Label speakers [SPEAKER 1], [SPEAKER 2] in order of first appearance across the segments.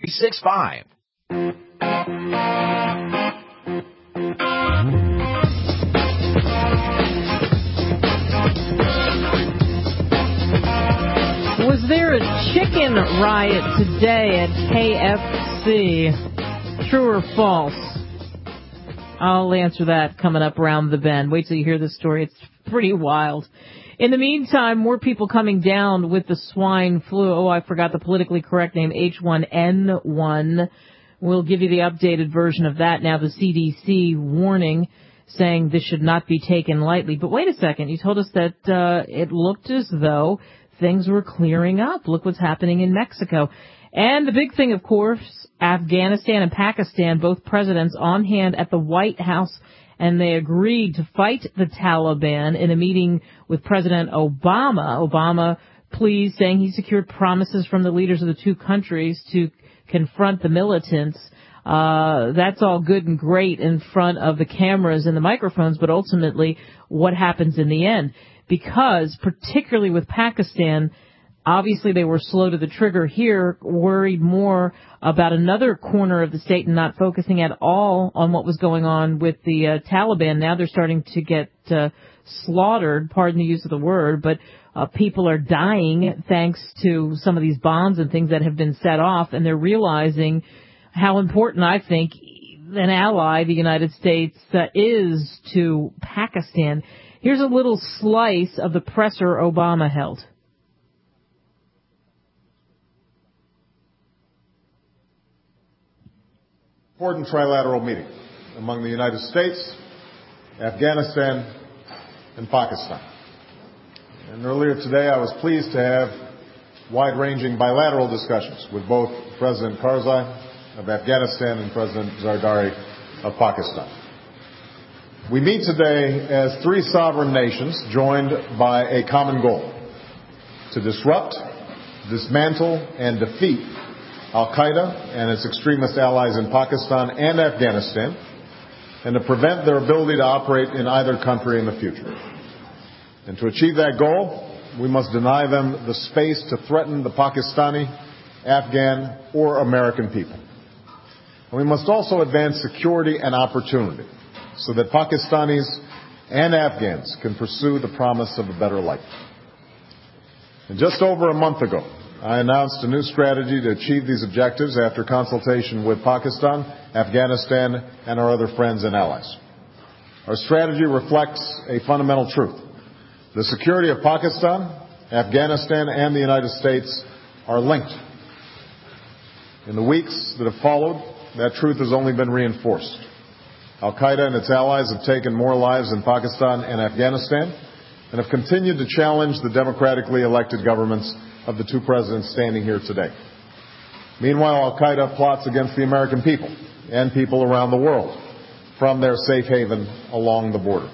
[SPEAKER 1] 65.
[SPEAKER 2] Was there a chicken riot today at KFC? True or false? I'll answer that coming up around the bend. Wait till you hear this story. It's pretty wild. In the meantime, more people coming down with the swine flu. Oh, I forgot the politically correct name, H1N1. We'll give you the updated version of that now. The CDC warning, saying this should not be taken lightly. But wait a second. You told us that it looked as though things were clearing up. Look what's happening in Mexico. And the big thing, of course, Afghanistan and Pakistan, both presidents on hand at the White House, and they agreed to fight the Taliban in a meeting with President Obama. Obama pleased, saying he secured promises from the leaders of the two countries to confront the militants. That's all good and great in front of the cameras and the microphones, but ultimately what happens in the end? Because particularly with Pakistan, obviously they were slow to the trigger here, worried more about another corner of the state and not focusing at all on what was going on with the Taliban. Now they're starting to get slaughtered, pardon the use of the word, but people are dying thanks to some of these bombs and things that have been set off, and they're realizing how important, I think, an ally, the United States, is to Pakistan. Here's a little slice of the presser Obama held.
[SPEAKER 3] Important trilateral meeting among the United States, Afghanistan, and Pakistan. And earlier today, I was pleased to have wide-ranging bilateral discussions with both President Karzai of Afghanistan and President Zardari of Pakistan. We meet today as three sovereign nations joined by a common goal: to disrupt, dismantle, and defeat Al-Qaeda and its extremist allies in Pakistan and Afghanistan, and to prevent their ability to operate in either country in the future. And to achieve that goal, we must deny them the space to threaten the Pakistani, Afghan, or American people. And we must also advance security and opportunity so that Pakistanis and Afghans can pursue the promise of a better life. And just over a month ago, I announced a new strategy to achieve these objectives after consultation with Pakistan, Afghanistan, and our other friends and allies. Our strategy reflects a fundamental truth. The security of Pakistan, Afghanistan, and the United States are linked. In the weeks that have followed, that truth has only been reinforced. Al-Qaeda and its allies have taken more lives in Pakistan and Afghanistan and have continued to challenge the democratically elected governments of the two presidents standing here today. Meanwhile, Al-Qaeda plots against the American people and people around the world from their safe haven along the border.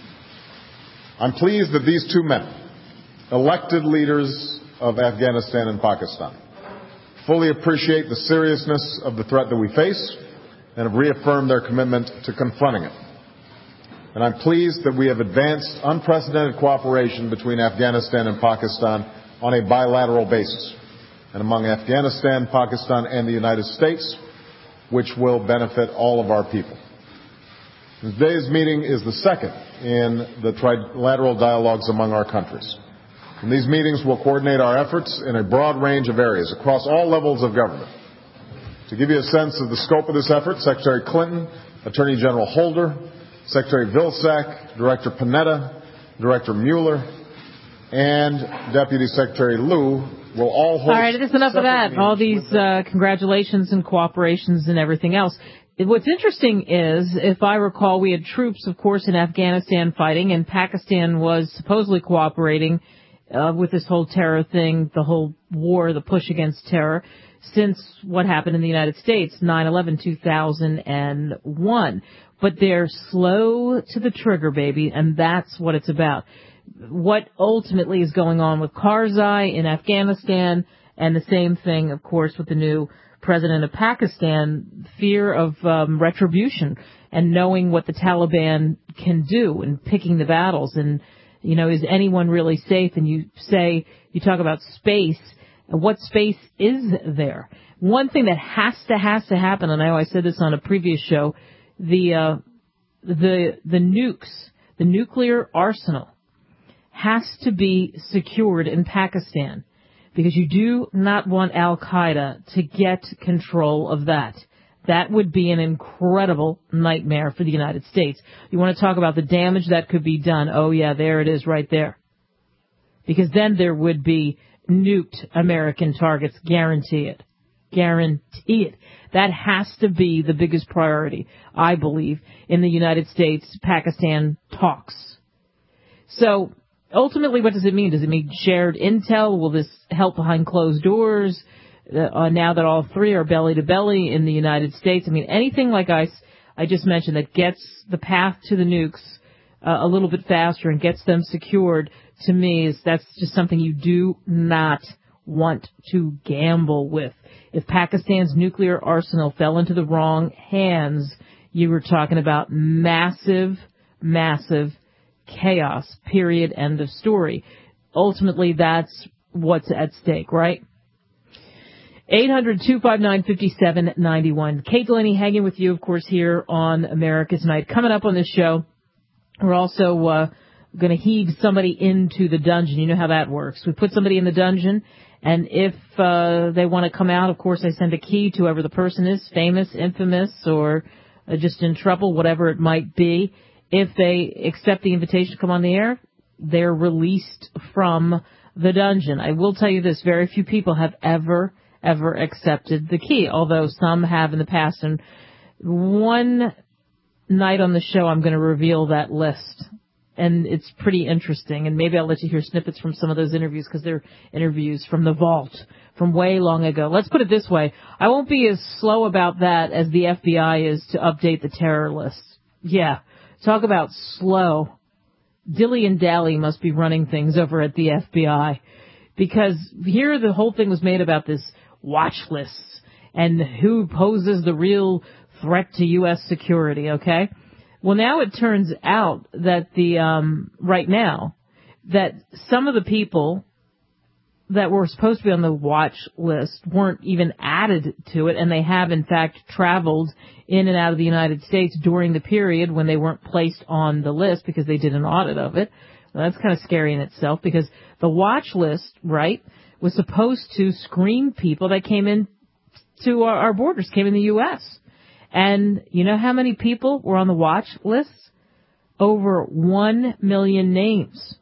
[SPEAKER 3] I'm pleased that these two men, elected leaders of Afghanistan and Pakistan, fully appreciate the seriousness of the threat that we face and have reaffirmed their commitment to confronting it. And I'm pleased that we have advanced unprecedented cooperation between Afghanistan and Pakistan on a bilateral basis, and among Afghanistan, Pakistan, and the United States, which will benefit all of our people. Today's meeting is the second in the trilateral dialogues among our countries. And these meetings will coordinate our efforts in a broad range of areas across all levels of government. To give you a sense of the scope of this effort, Secretary Clinton, Attorney General Holder, Secretary Vilsack, Director Panetta, Director Mueller, and Deputy Secretary Liu will all host...
[SPEAKER 2] All right, that's enough of that. All these congratulations and cooperations and everything else. What's interesting is, if I recall, we had troops, of course, in Afghanistan fighting, and Pakistan was supposedly cooperating with this whole terror thing, the whole war, the push against terror, since what happened in the United States, 9/11, 2001. But they're slow to the trigger, baby, and that's what it's about. What ultimately is going on with Karzai in Afghanistan, and the same thing, of course, with the new president of Pakistan, fear of retribution and knowing what the Taliban can do and picking the battles. And, you know, is anyone really safe? And you talk about space. What space is there? one thing that has to happen, and I know I said this on a previous show, the nukes, the nuclear arsenal has to be secured in Pakistan, because you do not want Al-Qaeda to get control of that. That would be an incredible nightmare for the United States. You want to talk about the damage that could be done? Oh, yeah, there it is right there. Because then there would be nuked American targets. Guarantee it. Guarantee it. That has to be the biggest priority, I believe, in the United States-Pakistan talks. So, ultimately, what does it mean? Does it mean shared intel? Will this help behind closed doors? Now that all three are belly to belly in the United States, I mean, anything like I just mentioned that gets the path to the nukes a little bit faster and gets them secured, to me, that's just something you do not want to gamble with. If Pakistan's nuclear arsenal fell into the wrong hands, you were talking about massive chaos, period, end of story. Ultimately, that's what's at stake, right? 800-259-5791. Kate Delaney hanging with you, of course, here on America Tonight. Coming up on this show, we're also going to heave somebody into the dungeon. You know how that works. We put somebody in the dungeon, and if they want to come out, of course, I send a key to whoever the person is, famous, infamous, or just in trouble, whatever it might be. If they accept the invitation to come on the air, they're released from the dungeon. I will tell you this, very few people have ever accepted the key, although some have in the past. And one night on the show, I'm going to reveal that list. And it's pretty interesting. And maybe I'll let you hear snippets from some of those interviews, because they're interviews from the vault from way long ago. Let's put it this way. I won't be as slow about that as the FBI is to update the terror list. Yeah. Talk about slow. Dilly and Dally must be running things over at the FBI. Because here the whole thing was made about this watch lists and who poses the real threat to U.S. security, okay? Well, now it turns out that right now, that some of the people that were supposed to be on the watch list weren't even added to it, and they have, in fact, traveled in and out of the United States during the period when they weren't placed on the list because they did an audit of it. Well, that's kind of scary in itself, because the watch list, right, was supposed to screen people that came in to our borders, came in the U.S. And you know how many people were on the watch list? Over 1 million names.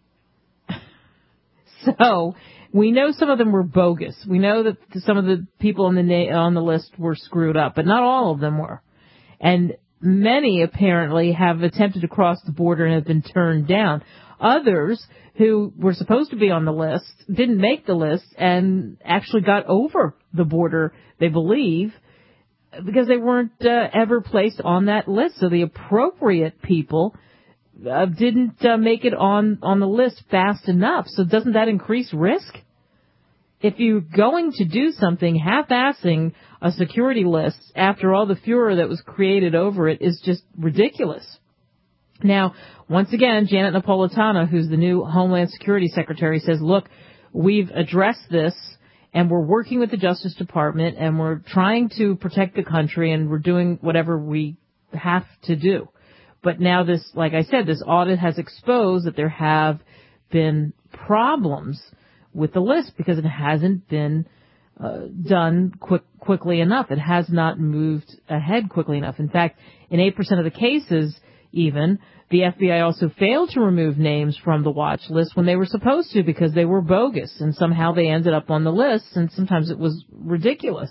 [SPEAKER 2] So we know some of them were bogus. We know that some of the people on the list were screwed up, but not all of them were. And many apparently have attempted to cross the border and have been turned down. Others who were supposed to be on the list didn't make the list and actually got over the border, they believe, because they weren't ever placed on that list. So the appropriate people didn't make it on the list fast enough. So doesn't that increase risk? If you're going to do something, half-assing a security list after all the furor that was created over it is just ridiculous. Now, once again, Janet Napolitano, who's the new Homeland Security Secretary, says, look, we've addressed this, and we're working with the Justice Department, and we're trying to protect the country, and we're doing whatever we have to do. But now this, like I said, this audit has exposed that there have been problems with the list because it hasn't been done quickly enough. It has not moved ahead quickly enough. In fact, in 8% of the cases, even, the FBI also failed to remove names from the watch list when they were supposed to because they were bogus, and somehow they ended up on the list, and sometimes it was ridiculous.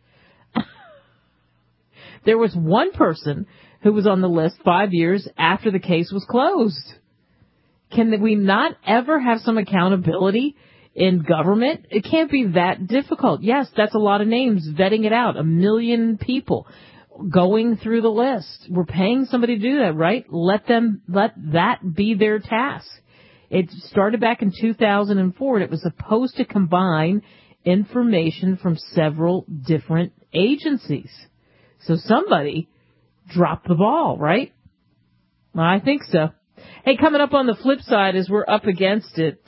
[SPEAKER 2] There was one person who was on the list 5 years after the case was closed. Can we not ever have some accountability in government? It can't be that difficult. Yes, that's a lot of names, vetting it out, 1 million people going through the list. We're paying somebody to do that, right? Let that be their task. It started back in 2004, and it was supposed to combine information from several different agencies. So somebody dropped the ball, right? Well, I think so. Hey, coming up on the flip side as we're up against it,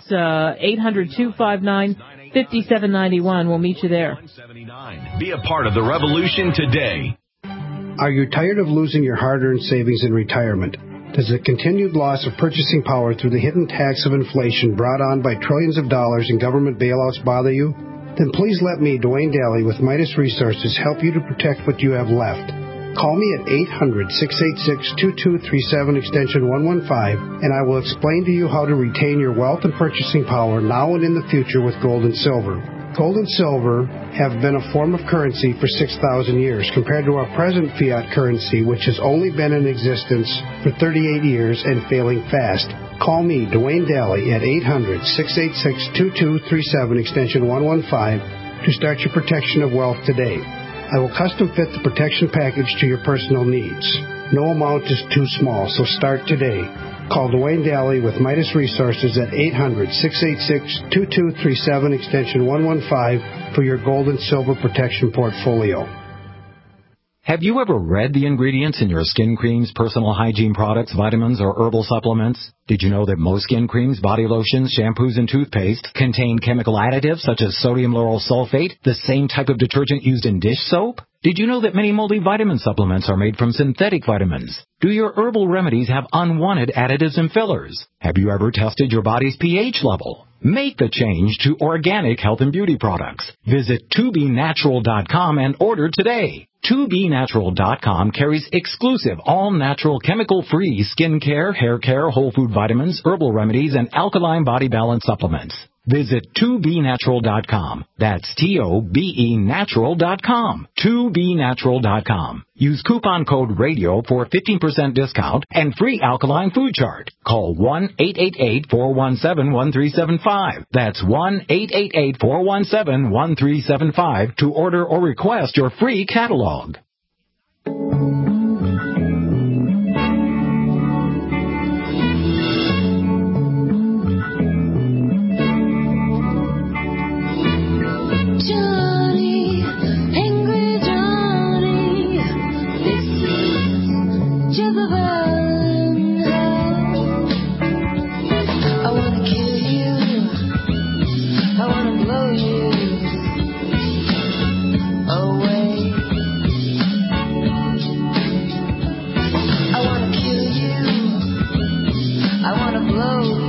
[SPEAKER 2] 800-259-5791. We'll meet you there.
[SPEAKER 1] Be a part of the revolution today.
[SPEAKER 4] Are you tired of losing your hard-earned savings in retirement? Does the continued loss of purchasing power through the hidden tax of inflation brought on by trillions of dollars in government bailouts bother you? Then please let me, Dwayne Daly with Midas Resources, help you to protect what you have left. Call me at 800-686-2237 extension 115, and I will explain to you how to retain your wealth and purchasing power now and in the future with gold and silver. Gold and silver have been a form of currency for 6,000 years compared to our present fiat currency, which has only been in existence for 38 years and failing fast. Call me, Dwayne Daly, at 800-686-2237 extension 115 to start your protection of wealth today. I will custom fit the protection package to your personal needs. No amount is too small, so start today. Call Dwayne Daly with Midas Resources at 800-686-2237 extension 115 for your gold and silver protection portfolio.
[SPEAKER 5] Have you ever read the ingredients in your skin creams, personal hygiene products, vitamins, or herbal supplements? Did you know that most skin creams, body lotions, shampoos, and toothpaste contain chemical additives such as sodium lauryl sulfate, the same type of detergent used in dish soap? Did you know that many multivitamin supplements are made from synthetic vitamins? Do your herbal remedies have unwanted additives and fillers? Have you ever tested your body's pH level? Make the change to organic health and beauty products. Visit 2BNatural.com and order today. 2BNatural.com carries exclusive, all-natural, chemical-free skincare, hair care, whole food vitamins, herbal remedies, and alkaline body balance supplements. Visit 2BNatural.com. That's TOBENatural.com. 2BNatural.com. Use coupon code RADIO for 15% discount and free alkaline food chart. Call 1-888-417-1375. That's 1-888-417-1375 to order or request your free catalog.
[SPEAKER 6] Johnny, angry Johnny, this is Jezebel. I wanna kill you, I wanna blow you away. I wanna kill you, I wanna blow you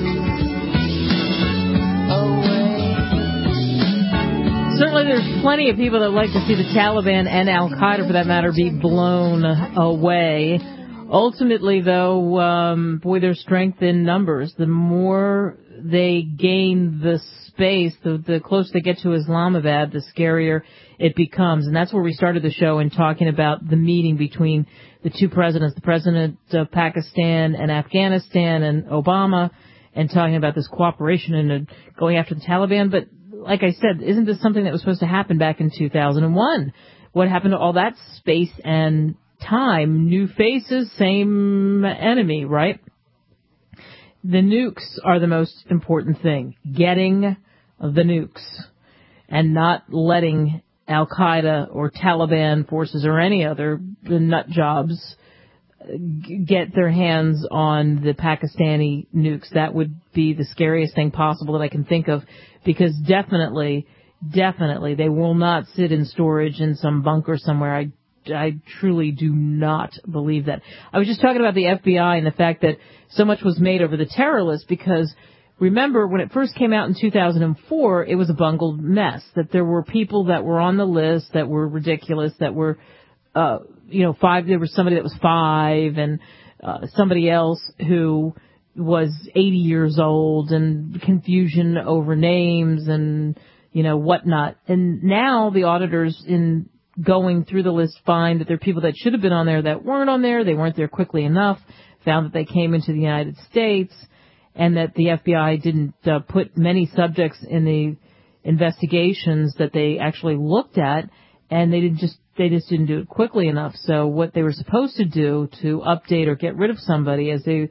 [SPEAKER 6] away.
[SPEAKER 2] Certainly there's plenty of people that like to see the Taliban and Al-Qaeda, for that matter, be blown away. Ultimately, though, there's strength in numbers. The more they gain the space, the closer they get to Islamabad, the scarier it becomes. And that's where we started the show in talking about the meeting between the two presidents, the president of Pakistan and Afghanistan and Obama, and talking about this cooperation and going after the Taliban. But like I said, isn't this something that was supposed to happen back in 2001? What happened to all that space and time? New faces, same enemy, right? The nukes are the most important thing. Getting the nukes and not letting Al-Qaeda or Taliban forces or any other nut jobs get their hands on the Pakistani nukes. That would be the scariest thing possible that I can think of, because definitely they will not sit in storage in some bunker somewhere. I truly do not believe that. I was just talking about the FBI and the fact that so much was made over the terror list, because remember when it first came out in 2004, it was a bungled mess, that there were people that were on the list that were ridiculous, that were five. There was somebody that was 5, and somebody else who was 80 years old, and confusion over names and whatnot. And now the auditors, in going through the list, find that there are people that should have been on there that weren't on there. They weren't there quickly enough. Found that they came into the United States, and that the FBI didn't put many subjects in the investigations that they actually looked at, and they just didn't do it quickly enough. So what they were supposed to do to update or get rid of somebody, as the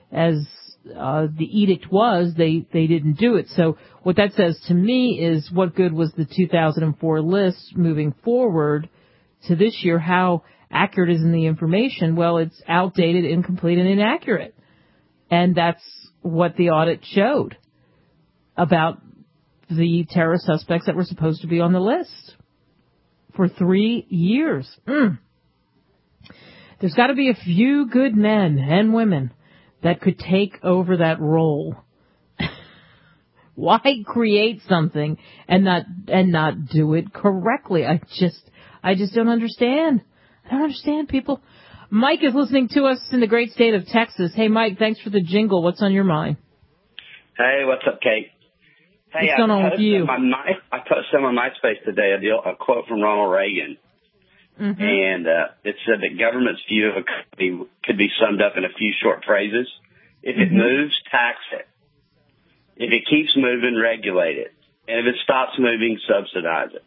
[SPEAKER 2] edict was, they didn't do it. So what that says to me is, what good was the 2004 list moving forward to this year? How accurate is in the information? Well, it's outdated, incomplete, and inaccurate. And that's what the audit showed about the terror suspects that were supposed to be on the list for 3 years. There's got to be a few good men and women that could take over that role. Why create something and not do it correctly? I just don't understand. I don't understand, people. Mike is listening to us in the great state of Texas. Hey, Mike, thanks for the jingle. What's on your mind?
[SPEAKER 7] Hey, what's up, Kate? Hey,
[SPEAKER 2] what's going on with you?
[SPEAKER 7] I posted on my MySpace today a quote from Ronald Reagan. Mm-hmm. And it said that government's view of a company could be summed up in a few short phrases. If it moves, tax it. If it keeps moving, regulate it. And if it stops moving, subsidize it.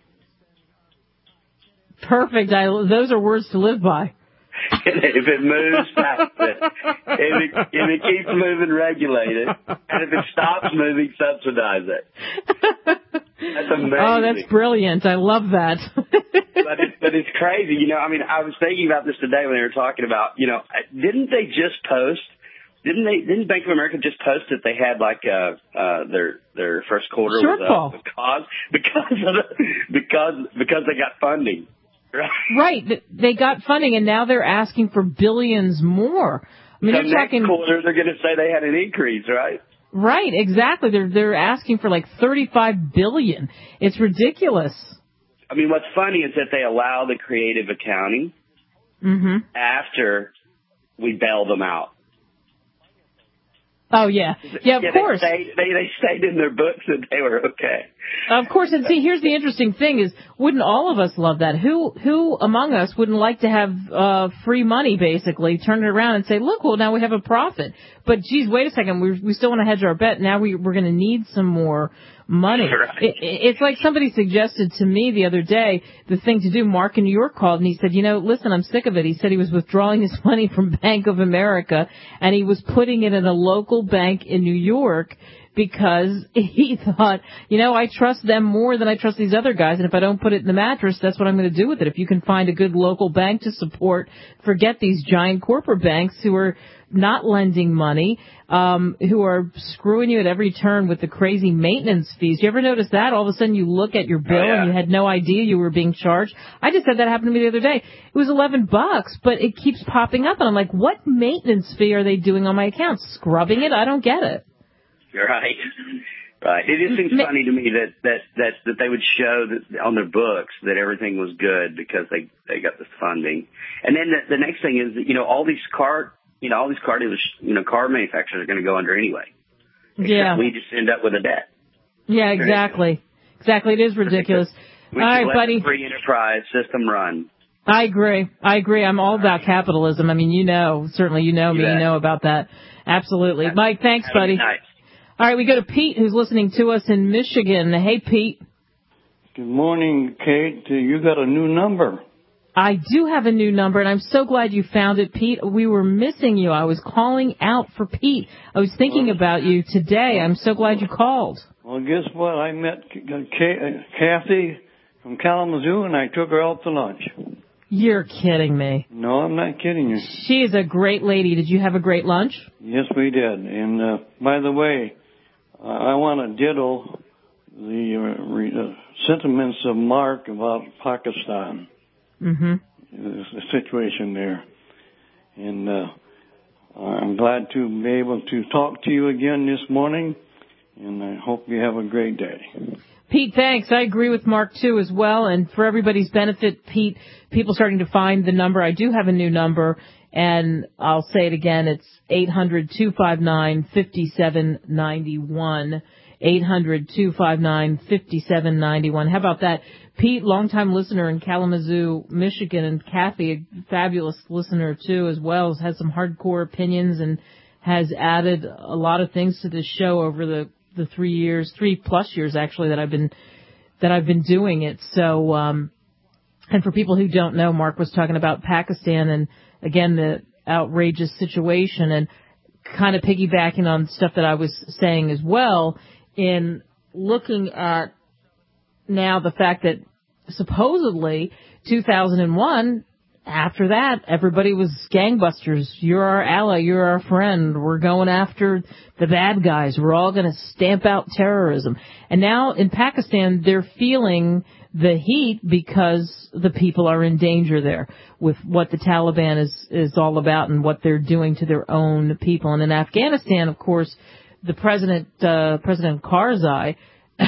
[SPEAKER 2] Perfect. Those are words to live by.
[SPEAKER 7] If it moves, tax it. If it keeps moving, regulate it. And if it stops moving, subsidize it. That's amazing.
[SPEAKER 2] Oh, that's brilliant. I love that.
[SPEAKER 7] but it's crazy. You know, I mean, I was thinking about this today when they were talking about, you know, didn't Bank of America just post that they had like their first quarter
[SPEAKER 2] shortfall
[SPEAKER 7] because they got funding.
[SPEAKER 2] Right. They got funding, and now they're asking for billions more. I mean,
[SPEAKER 7] so next quarter they're going to say they had an increase, right?
[SPEAKER 2] Right, exactly. They're asking for like $35 billion. It's ridiculous.
[SPEAKER 7] I mean, what's funny is that they allow the creative accounting after we bail them out.
[SPEAKER 2] Oh, yeah. Yeah, of course.
[SPEAKER 7] They stayed in their books and they were okay.
[SPEAKER 2] Of course. And see, here's the interesting thing is, wouldn't all of us love that? Who among us wouldn't like to have free money, basically, turn it around and say, look, well, now we have a profit. But, geez, wait a second. We still want to hedge our bet. Now we're going to need some more money.
[SPEAKER 7] Right.
[SPEAKER 2] It's like somebody suggested to me the other day the thing to do. Mark in New York called and he said, you know, listen, I'm sick of it. He said he was withdrawing his money from Bank of America and he was putting it in a local bank in New York because he thought, you know, I trust them more than I trust these other guys. And if I don't put it in the mattress, that's what I'm going to do with it. If you can find a good local bank to support, forget these giant corporate banks who are not lending money, who are screwing you at every turn with the crazy maintenance fees. You ever notice that? All of a sudden you look at your bill and you had no idea you were being charged. I just had that happen to me the other day. It was $11, but it keeps popping up and I'm like, what maintenance fee are they doing on my account? Scrubbing it? I don't get it.
[SPEAKER 7] You're right. Right. It just seems funny to me that they would show that on their books that everything was good because they got this funding. And then the next thing is that, you know, all these car dealers, you know, car manufacturers are going to go under anyway.
[SPEAKER 2] Yeah.
[SPEAKER 7] We just end up with a debt.
[SPEAKER 2] Yeah, exactly. Exactly. It is ridiculous.
[SPEAKER 7] We
[SPEAKER 2] all right,
[SPEAKER 7] let
[SPEAKER 2] buddy.
[SPEAKER 7] the free enterprise system run.
[SPEAKER 2] I agree. I'm all about capitalism. I mean, you know, certainly you know me, you know about that. Absolutely. Mike, thanks, buddy.
[SPEAKER 7] Nice.
[SPEAKER 2] All right, we go to Pete, who's listening to us in Michigan. Hey, Pete.
[SPEAKER 8] Good morning, Kate. You got a new number.
[SPEAKER 2] I do have a new number, and I'm so glad you found it, Pete. We were missing you. I was calling out for Pete. I was thinking about you today. I'm so glad you called.
[SPEAKER 8] Well, guess what? I met Kathy from Kalamazoo, and I took her out to lunch.
[SPEAKER 2] You're kidding me.
[SPEAKER 8] No, I'm not kidding you.
[SPEAKER 2] She is a great lady. Did you have a great lunch?
[SPEAKER 8] Yes, we did. And by the way, I want to ditto the sentiments of Mark about Pakistan.
[SPEAKER 2] Mm-hmm.
[SPEAKER 8] The situation there. And I'm glad to be able to talk to you again this morning, and I hope you have a great day.
[SPEAKER 2] Pete, thanks. I agree with Mark, too, as well. And for everybody's benefit, Pete, people starting to find the number. I do have a new number, and I'll say it again. It's 800-259-5791. 800-259-5791. How about that? Pete, longtime listener in Kalamazoo, Michigan, and Kathy, a fabulous listener, too, as well, has some hardcore opinions and has added a lot of things to this show over the 3 plus years, actually, that I've been doing it. So, and for people who don't know, Mark was talking about Pakistan and, again, the outrageous situation and kind of piggybacking on stuff that I was saying as well in looking at now the fact that supposedly 2001 after that, everybody was gangbusters. You're our ally. You're our friend. We're going after the bad guys. We're all going to stamp out terrorism. And now in Pakistan, they're feeling the heat because the people are in danger there with what the Taliban is all about and what they're doing to their own people. And in Afghanistan, of course, the President Karzai,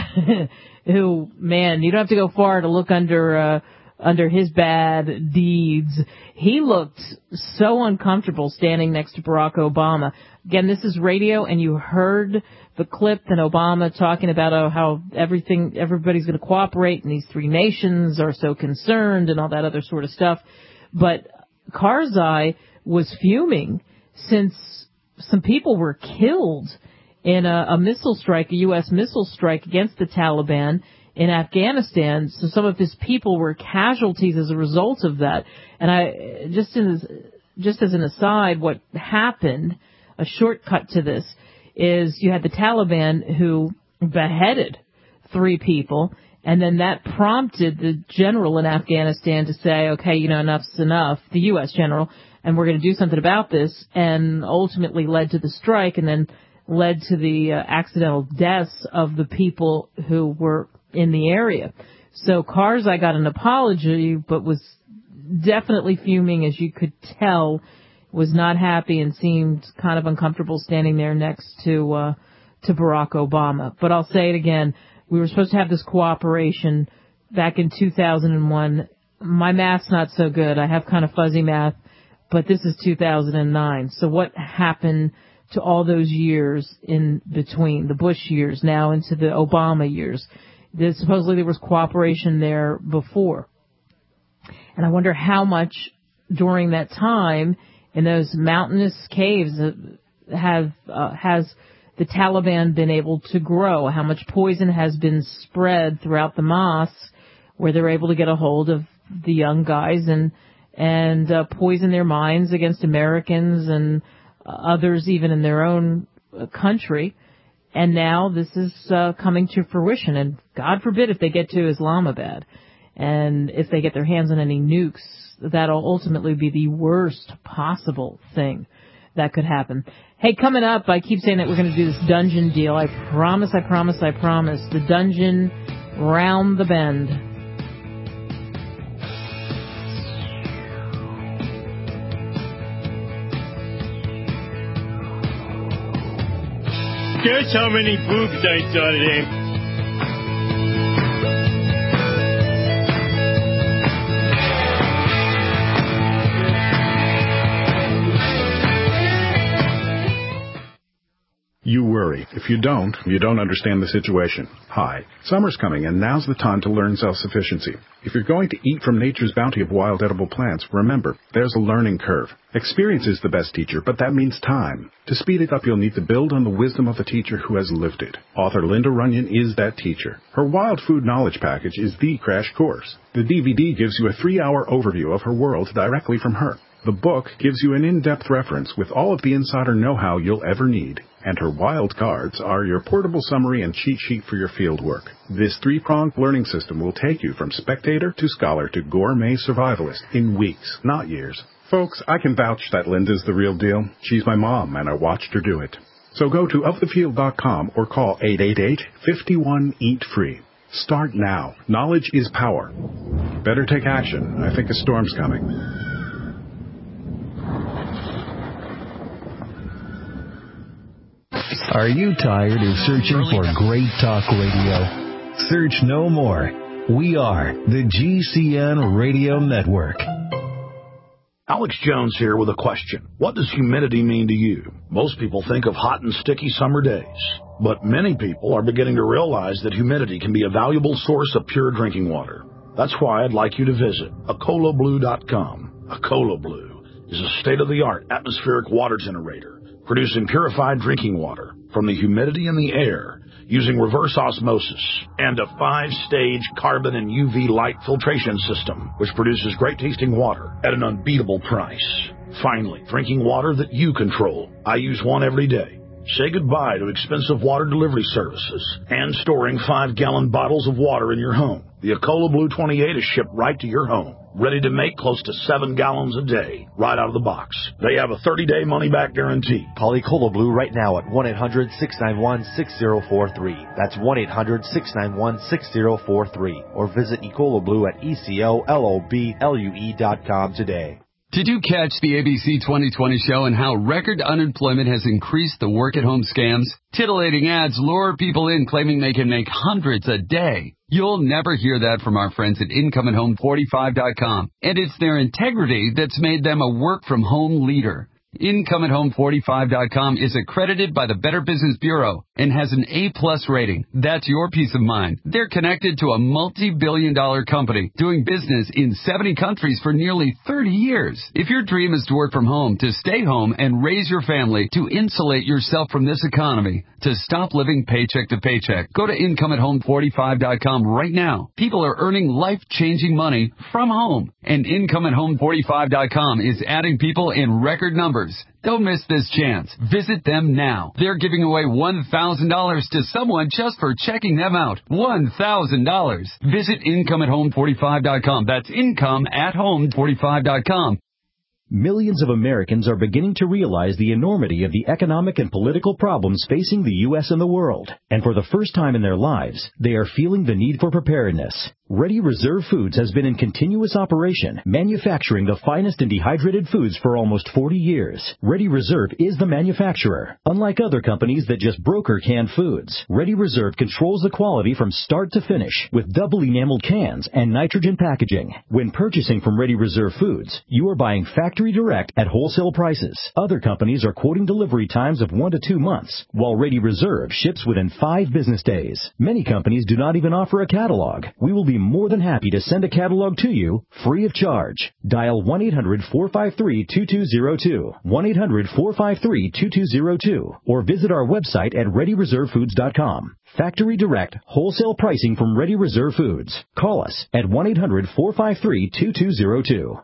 [SPEAKER 2] who, man, you don't have to go far to look under his bad deeds. He looked so uncomfortable standing next to Barack Obama. Again, this is radio, and you heard the clip and Obama talking about how everybody's going to cooperate, and these three nations are so concerned and all that other sort of stuff. But Karzai was fuming since some people were killed in a missile strike, a U.S. missile strike against the Taliban in Afghanistan. So some of his people were casualties as a result of that. And I just as an aside, what happened, a shortcut to this, is you had the Taliban who beheaded 3 people, and then that prompted the general in Afghanistan to say, okay, enough's enough, the U.S. general, and we're going to do something about this, and ultimately led to the strike, and then led to the accidental deaths of the people who were in the area. So Karzai got an apology, but was definitely fuming, as you could tell, was not happy and seemed kind of uncomfortable standing there next to Barack Obama. But I'll say it again, we were supposed to have this cooperation back in 2001. My math's not so good. I have kind of fuzzy math, but this is 2009. So what happened to all those years in between, the Bush years now into the Obama years? Supposedly there was cooperation there before. And I wonder how much during that time in those mountainous caves has the Taliban been able to grow, how much poison has been spread throughout the mosques where they're able to get a hold of the young guys and poison their minds against Americans and others even in their own country. And now this is coming to fruition, and God forbid if they get to Islamabad and if they get their hands on any nukes, that'll ultimately be the worst possible thing that could happen. Hey, coming up, I keep saying that we're going to do this dungeon deal. I promise. The dungeon round the bend.
[SPEAKER 9] Guess how many boobs I saw today?
[SPEAKER 10] You worry. If you don't understand the situation. Hi, summer's coming, and now's the time to learn self-sufficiency. If you're going to eat from nature's bounty of wild edible plants, remember, there's a learning curve. Experience is the best teacher, but that means time. To speed it up, you'll need to build on the wisdom of a teacher who has lived it. Author Linda Runyon is that teacher. Her Wild Food Knowledge Package is the crash course. The DVD gives you a 3-hour overview of her world directly from her. The book gives you an in-depth reference with all of the insider know-how you'll ever need. And her wild cards are your portable summary and cheat sheet for your field work. This 3-pronged learning system will take you from spectator to scholar to gourmet survivalist in weeks, not years. Folks, I can vouch that Linda's the real deal. She's my mom, and I watched her do it. So go to ofthefield.com or call 888-51-EAT-FREE. Start now. Knowledge is power. Better take action. I think a storm's coming.
[SPEAKER 1] Are you tired of searching for great talk radio? Search no more. We are the GCN Radio Network.
[SPEAKER 11] Alex Jones here with a question. What does humidity mean to you? Most people think of hot and sticky summer days, but many people are beginning to realize that humidity can be a valuable source of pure drinking water. That's why I'd like you to visit AcolaBlue.com. Acola Blue is a state-of-the-art atmospheric water generator, producing purified drinking water from the humidity in the air using reverse osmosis and a 5-stage carbon and UV light filtration system, which produces great-tasting water at an unbeatable price. Finally, drinking water that you control. I use one every day. Say goodbye to expensive water delivery services and storing 5-gallon bottles of water in your home. The Ecola Blue 28 is shipped right to your home, ready to make close to 7 gallons a day, right out of the box. They have a 30-day money-back guarantee.
[SPEAKER 12] Call Ecola Blue right now at 1-800-691-6043. That's 1-800-691-6043. Or visit Ecola Blue at ECOLOBLUE.com today.
[SPEAKER 13] Did you catch the ABC 2020 show and how record unemployment has increased the work-at-home scams? Titillating ads lure people in claiming they can make hundreds a day. You'll never hear that from our friends at IncomeAtHome45.com. And it's their integrity that's made them a work-from-home leader. IncomeAtHome45.com is accredited by the Better Business Bureau and has an A-plus rating. That's your peace of mind. They're connected to a multi-billion-dollar company doing business in 70 countries for nearly 30 years. If your dream is to work from home, to stay home and raise your family, to insulate yourself from this economy, to stop living paycheck to paycheck, go to IncomeAtHome45.com right now. People are earning life-changing money from home, and IncomeAtHome45.com is adding people in record numbers. Don't miss this chance. Visit them now. They're giving away $1,000 to someone just for checking them out. $1,000. Visit IncomeAtHome45.com. That's IncomeAtHome45.com.
[SPEAKER 1] Millions of Americans are beginning to realize the enormity of the economic and political problems facing the U.S. and the world. And for the first time in their lives, they are feeling the need for preparedness. Ready Reserve Foods has been in continuous operation, manufacturing the finest in dehydrated foods for almost 40 years. Ready Reserve is the manufacturer. Unlike other companies that just broker canned foods, Ready Reserve controls the quality from start to finish with double enameled cans and nitrogen packaging. When purchasing from Ready Reserve Foods, you are buying factory direct at wholesale prices. Other companies are quoting delivery times of 1 to 2 months, while Ready Reserve ships within 5 business days. Many companies do not even offer a catalog. We will be more than happy to send a catalog to you free of charge. Dial 1-800-453-2202, 1-800-453-2202, or visit our website at ReadyReserveFoods.com. Factory direct, wholesale pricing from Ready Reserve Foods. Call us at 1-800-453-2202.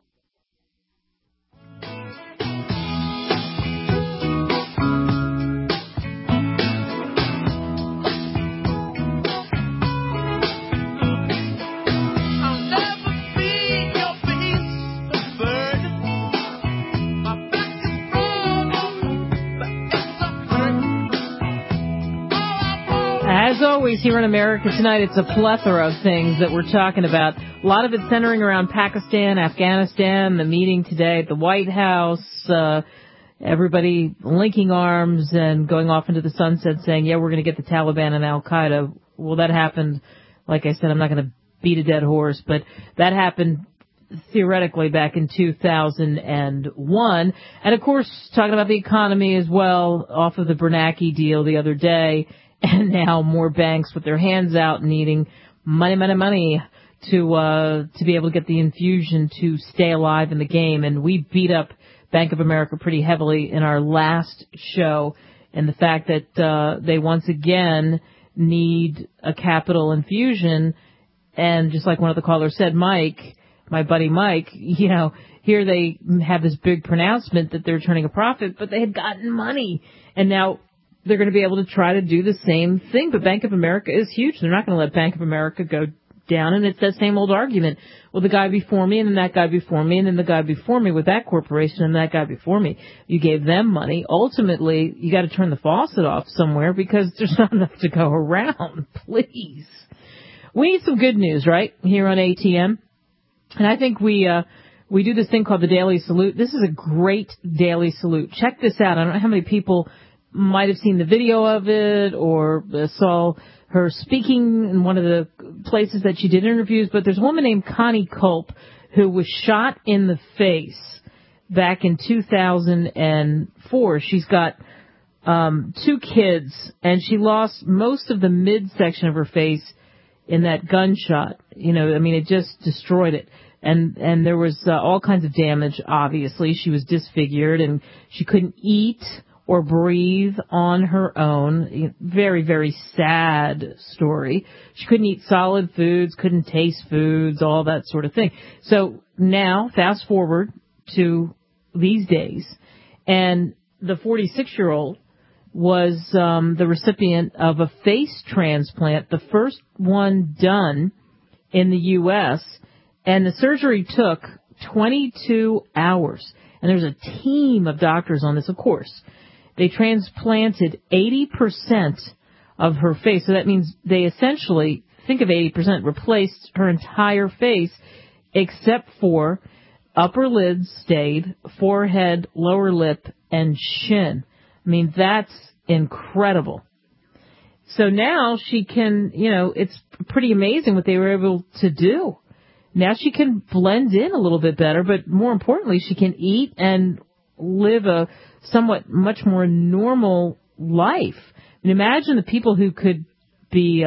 [SPEAKER 2] As always, here in America Tonight, it's a plethora of things that we're talking about. A lot of it centering around Pakistan, Afghanistan, the meeting today at the White House, everybody linking arms and going off into the sunset saying, yeah, we're going to get the Taliban and Al-Qaeda. Well, that happened, like I said, I'm not going to beat a dead horse, but that happened theoretically back in 2001. And, of course, talking about the economy as well, off of the Bernanke deal the other day. And now more banks with their hands out needing money to be able to get the infusion to stay alive in the game. And we beat up Bank of America pretty heavily in our last show, and the fact that they once again need a capital infusion. And just like one of the callers said, Mike, my buddy Mike, you know, here they have this big pronouncement that they're turning a profit, but they had gotten money. And now they're going to be able to try to do the same thing. But Bank of America is huge. They're not going to let Bank of America go down. And it's that same old argument. Well, the guy before me and then that guy before me and then the guy before me with that corporation and that guy before me. You gave them money. Ultimately, you got to turn the faucet off somewhere because there's not enough to go around. Please. We need some good news, right, here on ATM. And I think we do this thing called the Daily Salute. This is a great Daily Salute. Check this out. I don't know how many people might have seen the video of it or saw her speaking in one of the places that she did interviews, but there's a woman named Connie Culp who was shot in the face back in 2004. She's got 2 kids, and she lost most of the midsection of her face in that gunshot. You know, I mean, it just destroyed it. And there was all kinds of damage, obviously. She was disfigured, and she couldn't eat or breathe on her own. Very, very sad story. She couldn't eat solid foods, couldn't taste foods, all that sort of thing. So now, fast forward to these days, and the 46-year-old was the recipient of a face transplant, the first one done in the U.S., and the surgery took 22 hours. And there's a team of doctors on this, of course. They transplanted 80% of her face. So that means they essentially, think of 80%, replaced her entire face except for upper lids stayed, forehead, lower lip, and chin. I mean, that's incredible. So now she can, it's pretty amazing what they were able to do. Now she can blend in a little bit better, but more importantly, she can eat and live a somewhat much more normal life. And imagine the people who could be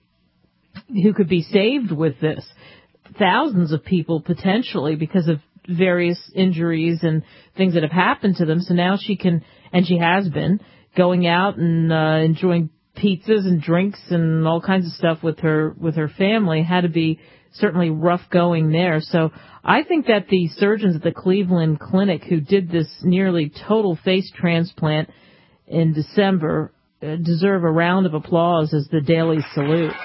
[SPEAKER 2] saved with this. Thousands of people potentially because of various injuries and things that have happened to them. So now she can, and she has been, going out and enjoying pizzas and drinks and all kinds of stuff with her family. Had to be certainly rough going there. So I think that the surgeons at the Cleveland Clinic who did this nearly total face transplant in December deserve a round of applause as the daily salute.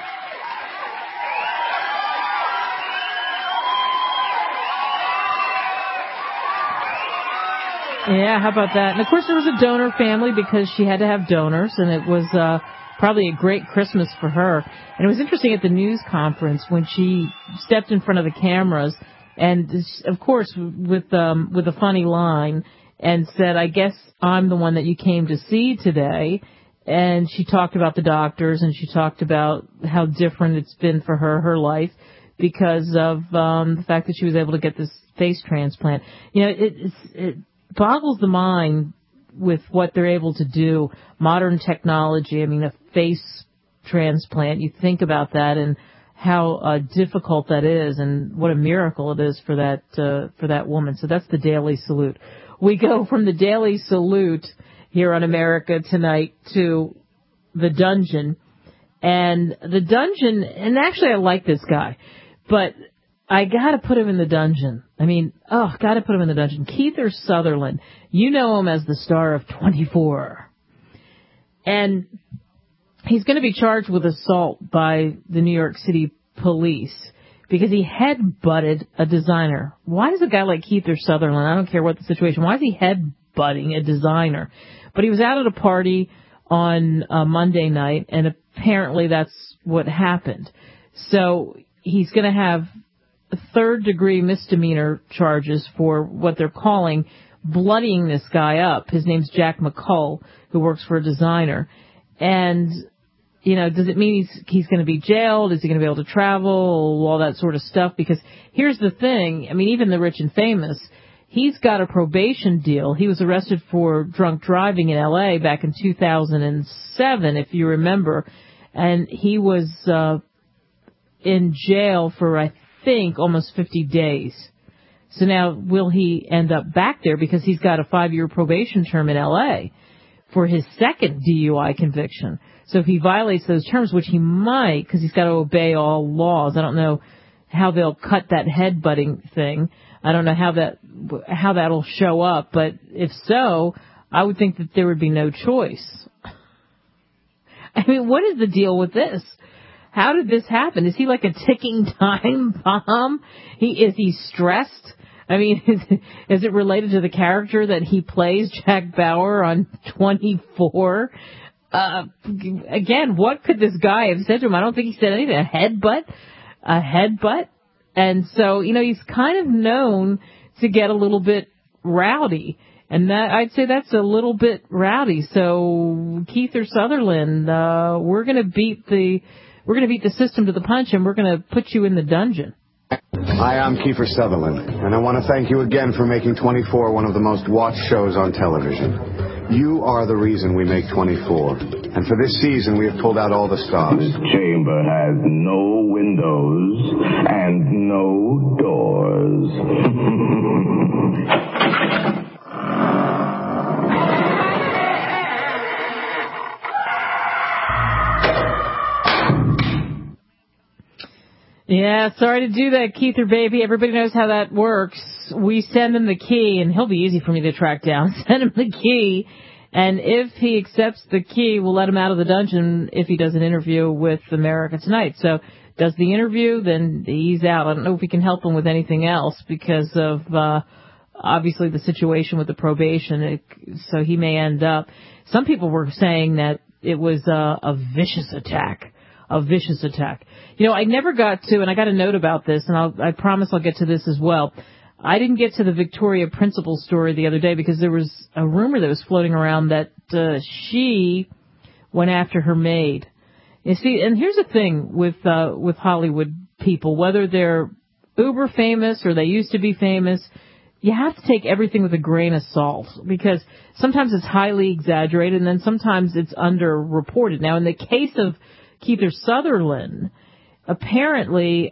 [SPEAKER 2] Yeah, how about that? And, of course, there was a donor family because she had to have donors, and it was probably a great Christmas for her. And it was interesting at the news conference when she stepped in front of the cameras and, of course, with a funny line and said, I guess I'm the one that you came to see today. And she talked about the doctors and she talked about how different it's been for her life because of the fact that she was able to get this face transplant. It boggles the mind with what they're able to do. Modern technology, I mean, a face transplant, you think about that and how difficult that is and what a miracle it is for that woman. So that's the Daily Salute. We go from the Daily Salute here on America Tonight to the Dungeon. And the Dungeon, and actually I like this guy, but I gotta put him in the dungeon. I mean, gotta put him in the dungeon. Kiefer Sutherland. You know him as the star of 24. And he's going to be charged with assault by the New York City police because he head-butted a designer. Why does a guy like Kiefer Sutherland, I don't care what the situation, why is he head-butting a designer? But he was out at a party on Monday night, and apparently that's what happened. So he's going to have third-degree misdemeanor charges for what they're calling bloodying this guy up. His name's Jack McCull, who works for a designer. And, does it mean he's going to be jailed? Is he going to be able to travel? All that sort of stuff. Because here's the thing. I mean, even the rich and famous, he's got a probation deal. He was arrested for drunk driving in L.A. back in 2007, if you remember. And he was in jail for, I think, almost 50 days. So now will he end up back there because he's got a 5-year probation term in L.A. for his second DUI conviction. So if he violates those terms, which he might because he's got to obey all laws, I don't know how they'll cut that headbutting thing. I don't know how that'll show up, but if so, I would think that there would be no choice. I mean, what is the deal with this? How did this happen? Is he like a ticking time bomb? Is he stressed? I mean, is it related to the character that he plays, Jack Bauer, on 24? Again, what could this guy have said to him? I don't think he said anything. A headbutt. And so, he's kind of known to get a little bit rowdy. And that, I'd say that's a little bit rowdy. So, Kiefer Sutherland, we're going to beat the system to the punch, and we're going to put you in the dungeon.
[SPEAKER 14] Hi, I'm Kiefer Sutherland, and I want to thank you again for making 24 one of the most watched shows on television. You are the reason we make 24. And for this season, we have pulled out all the stars.
[SPEAKER 15] This chamber has no windows and no doors.
[SPEAKER 2] Yeah, sorry to do that, Kiefer, baby. Everybody knows how that works. We send him the key, and he'll be easy for me to track down. Send him the key, and if he accepts the key, we'll let him out of the dungeon if he does an interview with America Tonight. So does the interview, then he's out. I don't know if we can help him with anything else because of obviously the situation with the probation. So he may end up. Some people were saying that it was a vicious attack. A vicious attack. I never got to, and I got a note about this, and I promise I'll get to this as well. I didn't get to the Victoria Principal story the other day because there was a rumor that was floating around that she went after her maid. You see, and here's the thing with Hollywood people, whether they're uber famous or they used to be famous, you have to take everything with a grain of salt because sometimes it's highly exaggerated and then sometimes it's underreported. Now, in the case of Kiefer Sutherland, apparently,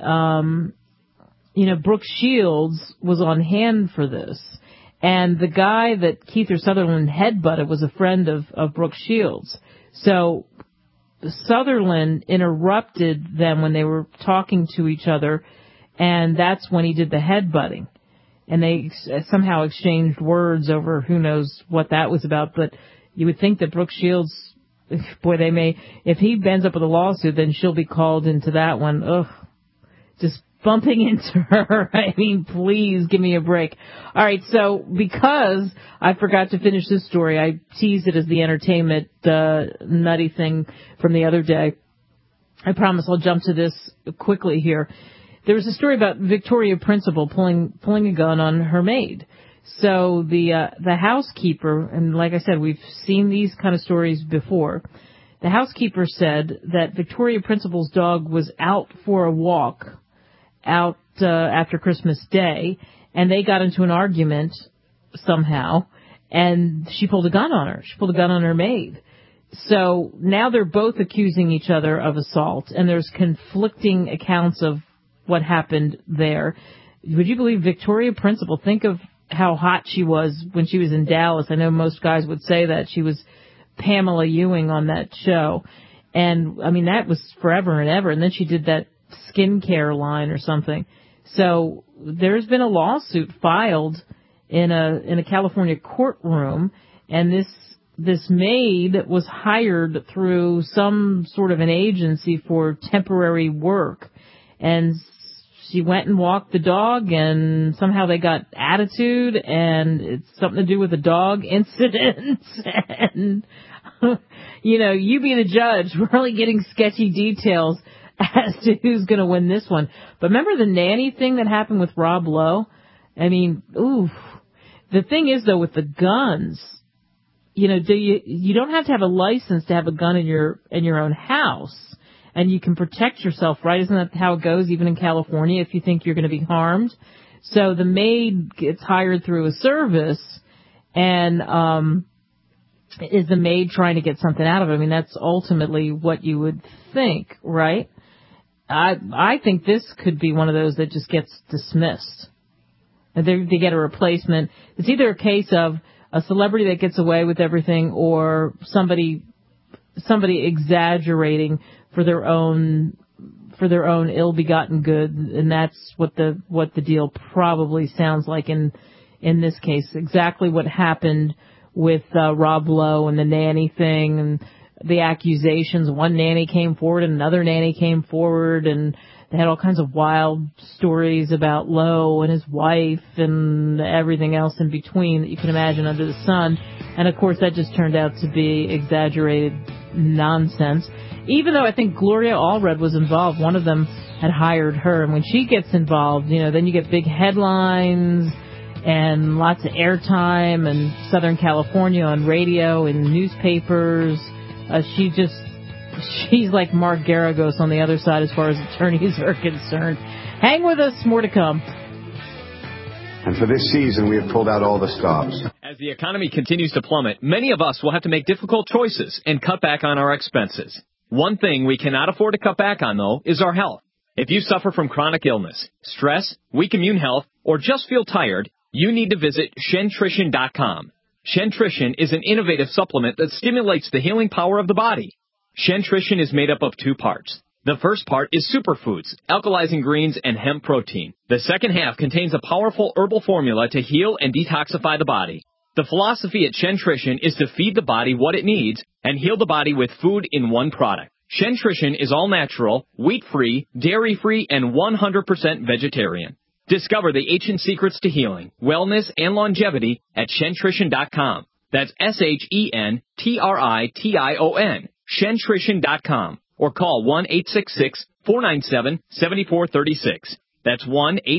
[SPEAKER 2] Brooke Shields was on hand for this. And the guy that Kiefer Sutherland headbutted was a friend of Brooke Shields. So Sutherland interrupted them when they were talking to each other, and that's when he did the headbutting. And they somehow exchanged words over who knows what that was about. But you would think that Brooke Shields, boy, they may, if he ends up with a lawsuit, then she'll be called into that one. Ugh, just bumping into her. I mean, please give me a break. All right, so because I forgot to finish this story, I teased it as the entertainment nutty thing from the other day. I promise I'll jump to this quickly here. There was a story about Victoria Principal pulling a gun on her maid. So the housekeeper, and like I said, we've seen these kind of stories before. The housekeeper said that Victoria Principal's dog was out for a walk after Christmas Day, and they got into an argument somehow, and she pulled a gun on her. She pulled a gun on her maid. So now they're both accusing each other of assault, and there's conflicting accounts of what happened there. Would you believe Victoria Principal? Think of how hot she was when she was in Dallas. I know most guys would say that. She was Pamela Ewing on that show. And, I mean, that was forever and ever. And then she did that skincare line or something. So there's been a lawsuit filed in a California courtroom, and this maid was hired through some sort of an agency for temporary work. And she went and walked the dog, and somehow they got attitude, and it's something to do with the dog incident. And, you be the judge. We're only getting sketchy details as to who's going to win this one. But remember the nanny thing that happened with Rob Lowe? I mean, oof. The thing is, though, with the guns, you don't have to have a license to have a gun in your own house. And you can protect yourself, right? Isn't that how it goes, even in California, if you think you're going to be harmed? So the maid gets hired through a service, and is the maid trying to get something out of it? I mean, that's ultimately what you would think, right? I think this could be one of those that just gets dismissed. They get a replacement. It's either a case of a celebrity that gets away with everything, or somebody exaggerating for their own ill-begotten good, and that's what the deal probably sounds like in this case. Exactly what happened with Rob Lowe and the nanny thing and the accusations. One nanny came forward, and another nanny came forward, and they had all kinds of wild stories about Lowe and his wife and everything else in between that you can imagine under the sun. And of course, that just turned out to be exaggerated nonsense. Even though I think Gloria Allred was involved, one of them had hired her. And when she gets involved, then you get big headlines and lots of airtime in Southern California on radio and newspapers. She's like Mark Garagos on the other side as far as attorneys are concerned. Hang with us, more to come.
[SPEAKER 14] And for this season, we have pulled out all the stops.
[SPEAKER 16] As the economy continues to plummet, many of us will have to make difficult choices and cut back on our expenses. One thing we cannot afford to cut back on, though, is our health. If you suffer from chronic illness, stress, weak immune health, or just feel tired, you need to visit Shentrition.com. Shentrition is an innovative supplement that stimulates the healing power of the body. Shentrition is made up of two parts. The first part is superfoods, alkalizing greens, and hemp protein. The second half contains a powerful herbal formula to heal and detoxify the body. The philosophy at Shentrition is to feed the body what it needs and heal the body with food in one product. Shentrition is all natural, wheat-free, dairy-free, and 100% vegetarian. Discover the ancient secrets to healing, wellness, and longevity at Shentrition.com. That's Shentrition, Shentrition.com. Or call 1-866-497-7436. That's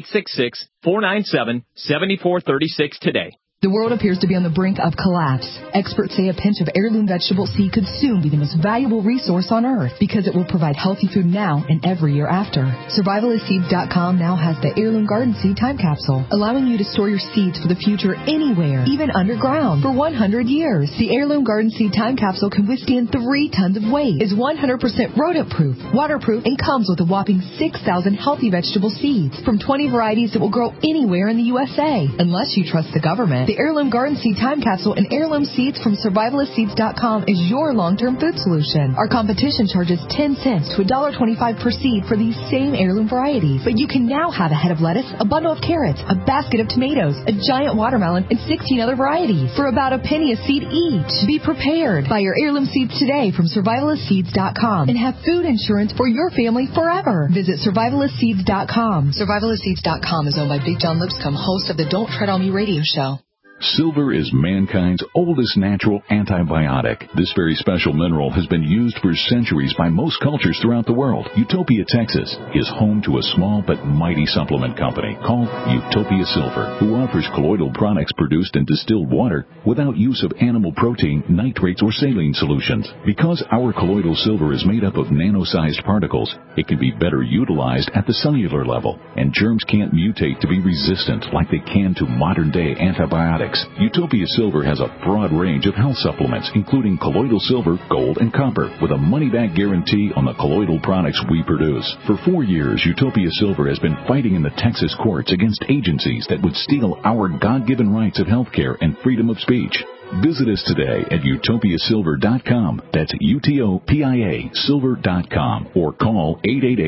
[SPEAKER 16] 1-866-497-7436 today.
[SPEAKER 17] The world appears to be on the brink of collapse. Experts say a pinch of heirloom vegetable seed could soon be the most valuable resource on earth because it will provide healthy food now and every year after. Survivalistseeds.com now has the Heirloom Garden Seed Time Capsule, allowing you to store your seeds for the future anywhere, even underground, for 100 years. The Heirloom Garden Seed Time Capsule can withstand 3 tons of weight, is 100% rodent-proof, waterproof, and comes with a whopping 6,000 healthy vegetable seeds from 20 varieties that will grow anywhere in the USA. Unless you trust the government, the Heirloom Garden Seed Time Capsule and heirloom seeds from Survivalistseeds.com is your long-term food solution. Our competition charges 10 cents to $1.25 per seed for these same heirloom varieties. But you can now have a head of lettuce, a bundle of carrots, a basket of tomatoes, a giant watermelon, and 16 other varieties for about a penny a seed each. Be prepared. Buy your heirloom seeds today from Survivalistseeds.com and have food insurance for your family forever. Visit Survivalistseeds.com. Survivalistseeds.com is owned by Big John Lipscomb, host of the Don't Tread on Me radio show.
[SPEAKER 18] Silver is mankind's oldest natural antibiotic. This very special mineral has been used for centuries by most cultures throughout the world. Utopia, Texas is home to a small but mighty supplement company called Utopia Silver, who offers colloidal products produced in distilled water without use of animal protein, nitrates, or saline solutions. Because our colloidal silver is made up of nano-sized particles, it can be better utilized at the cellular level, and germs can't mutate to be resistant like they can to modern-day antibiotics. Utopia Silver has a broad range of health supplements, including colloidal silver, gold, and copper, with a money-back guarantee on the colloidal products we produce. For 4 years, Utopia Silver has been fighting in the Texas courts against agencies that would steal our God-given rights of health care and freedom of speech. Visit us today at utopiasilver.com. That's UTOPIA silver.com, or call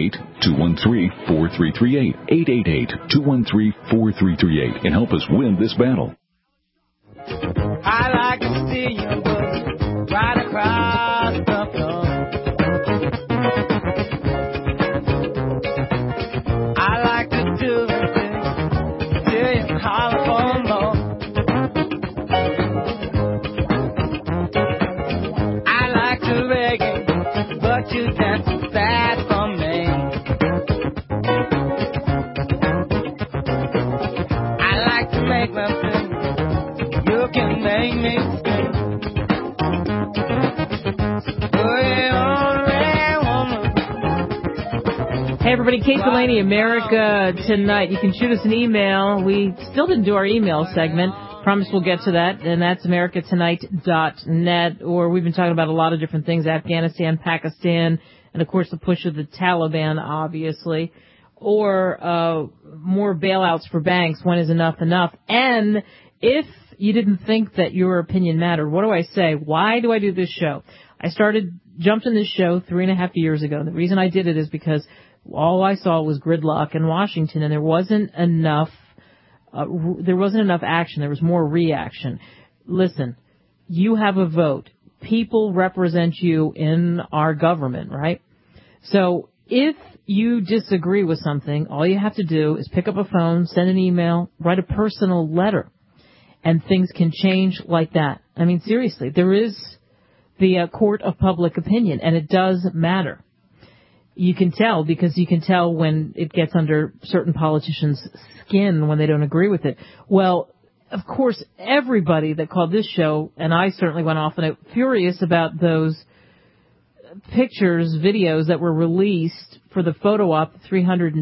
[SPEAKER 18] 888-213-4338, 888-213-4338, and help us win this battle.
[SPEAKER 6] I like to see you look right across the floor. I like to do the things till you holler for more. I like to reggae, but you dance too fast for me. I like to make love to you. You can make me scream.
[SPEAKER 2] Hey everybody, Kate Delaney, America Tonight. You can shoot us an email. We still didn't do our email segment. Promise we'll get to that, and that's americatonight.net. Or we've been talking about a lot of different things, Afghanistan, Pakistan, and of course the push of the Taliban, obviously. Or more bailouts for banks. When is enough enough? And if you didn't think that your opinion mattered, what do I say? Why do I do this show? I jumped in this show 3.5 years ago. The reason I did it is because all I saw was gridlock in Washington, and there wasn't enough action. There was more reaction. Listen, you have a vote. People represent you in our government, right? So if you disagree with something, all you have to do is pick up a phone, send an email, write a personal letter, and things can change like that. I mean, seriously, there is the court of public opinion, and it does matter. You can tell, because you can tell when it gets under certain politicians' skin when they don't agree with it. Well, of course, everybody that called this show, and I certainly went off on it, furious about those pictures, videos that were released for the photo op, the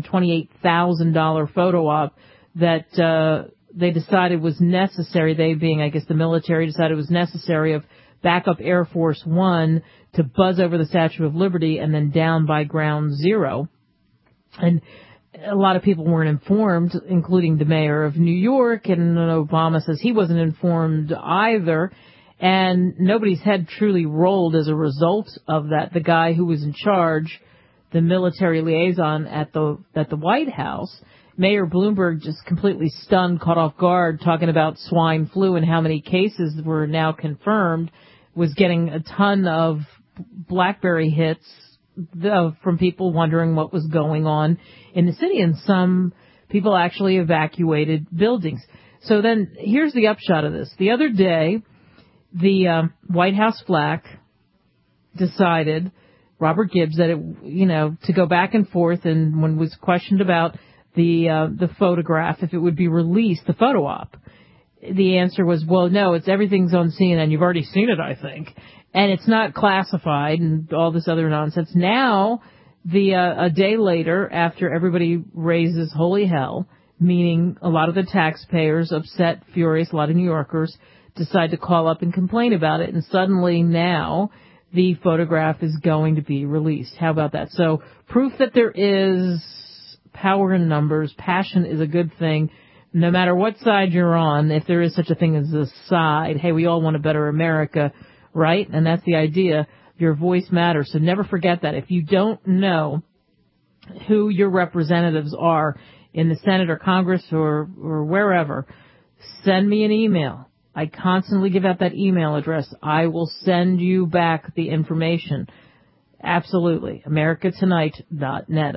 [SPEAKER 2] $328,000 photo op that they decided was necessary, they being, I guess, the military decided it was necessary, of backup Air Force One to buzz over the Statue of Liberty and then down by Ground Zero. And a lot of people weren't informed, including the mayor of New York, and Obama says he wasn't informed either. And nobody's head truly rolled as a result of that. The guy who was in charge, the military liaison at the White House, Mayor Bloomberg, just completely stunned, caught off guard, talking about swine flu and how many cases were now confirmed, was getting a ton of BlackBerry hits, from people wondering what was going on in the city, and some people actually evacuated buildings. So then here's the upshot of this. The other day, the White House FLAC decided, Robert Gibbs, that to go back and forth, and when was questioned about the photograph, if it would be released, the photo op, the answer was, well, no, everything's on CNN. You've already seen it, I think. And it's not classified and all this other nonsense. Now, a day later, after everybody raises holy hell, meaning a lot of the taxpayers, upset, furious, a lot of New Yorkers, decide to call up and complain about it. And suddenly now the photograph is going to be released. How about that? So proof that there is power in numbers. Passion is a good thing. No matter what side you're on, if there is such a thing as a side, hey, we all want a better America, right? And that's the idea. Your voice matters. So never forget that. If you don't know who your representatives are in the Senate or Congress or wherever, send me an email. I constantly give out that email address. I will send you back the information. Absolutely. AmericaTonight.net.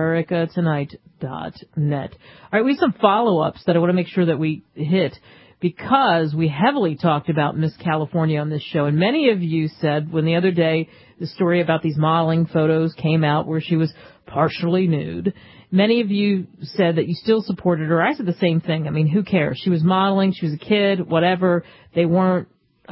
[SPEAKER 2] AmericaTonight.net. All right, we have some follow-ups that I want to make sure that we hit, because we heavily talked about Miss California on this show. And many of you said, when the other day the story about these modeling photos came out where she was partially nude, many of you said that you still supported her. I said the same thing. I mean, who cares? She was modeling. She was a kid, whatever. They weren't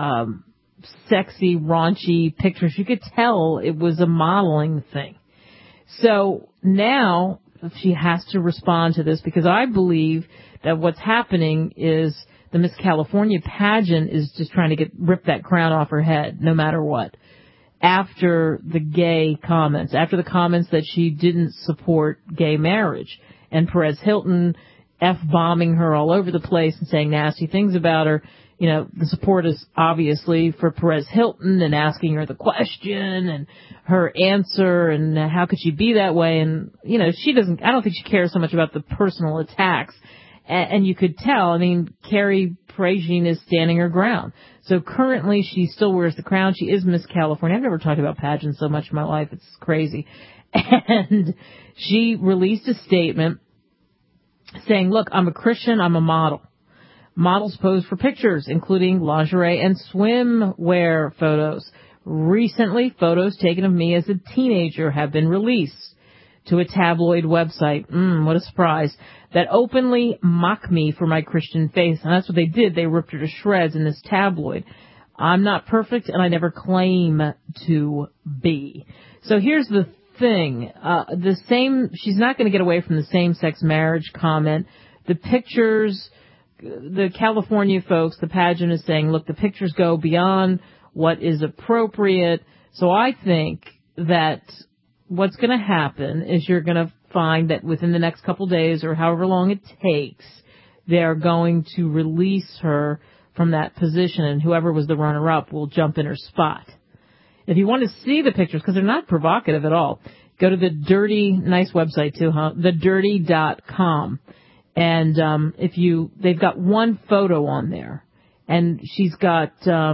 [SPEAKER 2] sexy, raunchy pictures. You could tell it was a modeling thing. So now she has to respond to this, because I believe that what's happening is the Miss California pageant is just trying to rip that crown off her head, no matter what. After the gay comments, after the comments that she didn't support gay marriage, and Perez Hilton F-bombing her all over the place and saying nasty things about her. The support is obviously for Perez Hilton, and asking her the question and her answer, and how could she be that way? And, I don't think she cares so much about the personal attacks. And you could tell, Carrie Prejean is standing her ground. So currently she still wears the crown. She is Miss California. I've never talked about pageants so much in my life. It's crazy. And she released a statement saying, look, I'm a Christian. I'm a model. Models pose for pictures, including lingerie and swimwear photos. Recently, photos taken of me as a teenager have been released to a tabloid website. What a surprise. That openly mock me for my Christian faith. And that's what they did. They ripped her to shreds in this tabloid. I'm not perfect, and I never claim to be. So here's the thing. She's not going to get away from the same-sex marriage comment. The pictures, the California folks, the pageant is saying, look, the pictures go beyond what is appropriate. So I think that what's going to happen is you're going to find that within the next couple days, or however long it takes, they're going to release her from that position, and whoever was the runner-up will jump in her spot. If you want to see the pictures, because they're not provocative at all, go to the Dirty, nice website too, thedirty.com. And they've got one photo on there, and she's got,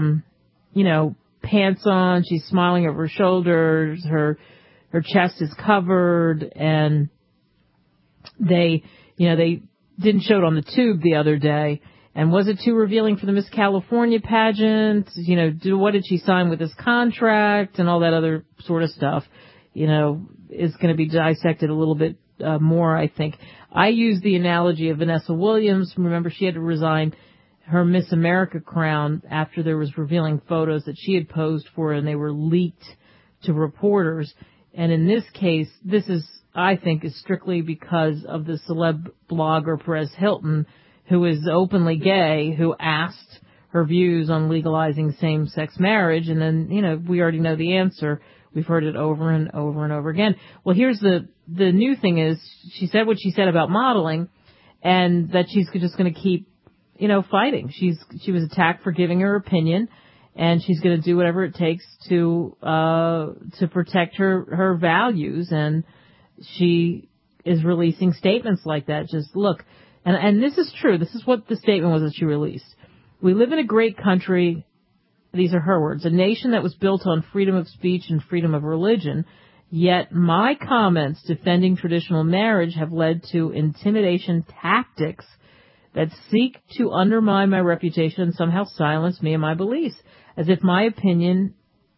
[SPEAKER 2] pants on, she's smiling over her shoulders, her chest is covered, and they didn't show it on the tube the other day. And was it too revealing for the Miss California pageant? What did she sign with this contract and all that other sort of stuff? Is going to be dissected a little bit more, I think. I use the analogy of Vanessa Williams. Remember, she had to resign her Miss America crown after there was revealing photos that she had posed for, and they were leaked to reporters. And in this case, I think, is strictly because of the celeb blogger Perez Hilton, who is openly gay, who asked her views on legalizing same-sex marriage. And then, we already know the answer. We've heard it over and over and over again. Well, here's the new thing is, she said what she said about modeling, and that she's just going to keep, fighting. She was attacked for giving her opinion, and she's going to do whatever it takes to protect her values. And she is releasing statements like that. Just look, and this is true. This is what the statement was that she released. We live in a great country. These are her words. A nation that was built on freedom of speech and freedom of religion. Yet my comments defending traditional marriage have led to intimidation tactics that seek to undermine my reputation and somehow silence me and my beliefs, as if opinion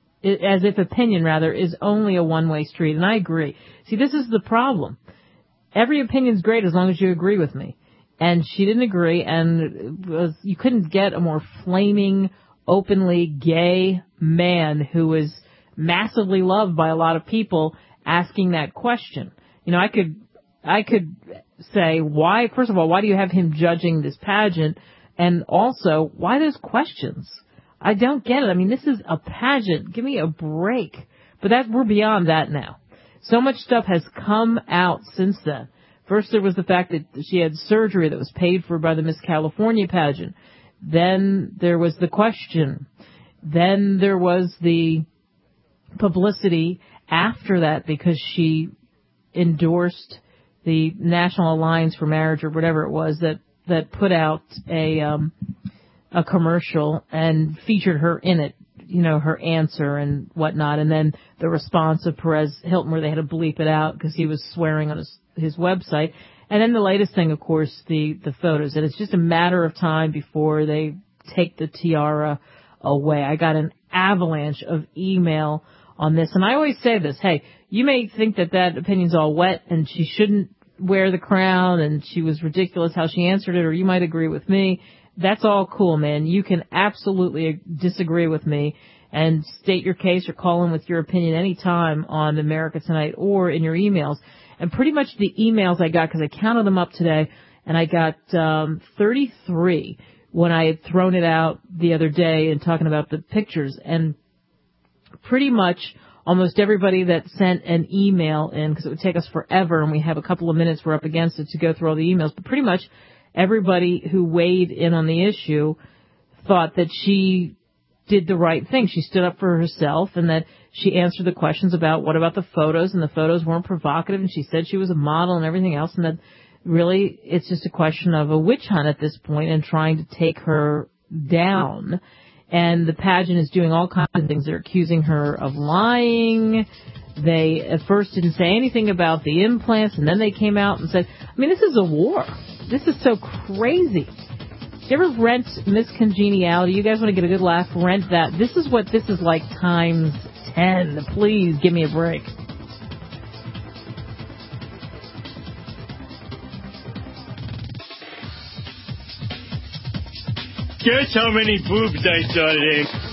[SPEAKER 2] is only a one-way street. And I agree. See, this is the problem. Every opinion's great as long as you agree with me. And she didn't agree, and you couldn't get a more flaming, openly gay man who was massively loved by a lot of people asking that question. You know, I could say, why, first of all, why do you have him judging this pageant? And also, why those questions? I don't get it. I mean, this is a pageant. Give me a break. But we're beyond that now. So much stuff has come out since then. First, there was the fact that she had surgery that was paid for by the Miss California pageant. Then there was the question. Then there was the publicity after that because she endorsed the National Alliance for Marriage or whatever it was that put out a commercial and featured her in it, you know, her answer and whatnot. And then the response of Perez Hilton where they had to bleep it out because he was swearing on his website. And then the latest thing, of course, the photos. And it's just a matter of time before they take the tiara away. I got an avalanche of email on this. And I always say this, hey, you may think that opinion's all wet and she shouldn't wear the crown and she was ridiculous how she answered it, or you might agree with me. That's all cool, man. You can absolutely disagree with me and state your case or call in with your opinion anytime on America Tonight or in your emails. And pretty much the emails I got, because I counted them up today, and I got 33 when I had thrown it out the other day and talking about the pictures. And pretty much almost everybody that sent an email in, because it would take us forever, and we have a couple of minutes, we're up against it to go through all the emails, but pretty much everybody who weighed in on the issue thought that she did the right thing. She stood up for herself and that she answered the questions about what about the photos, and the photos weren't provocative, and she said she was a model and everything else, and that really it's just a question of a witch hunt at this point and trying to take her down. And the pageant is doing all kinds of things. They're accusing her of lying. They at first didn't say anything about the implants, and then they came out and said, I mean, this is a war. This is so crazy. Do you ever rent Miss Congeniality? You guys want to get a good laugh? Rent that. This is what this is like times 10. Please give me a break.
[SPEAKER 9] Guess how many boobs I saw today?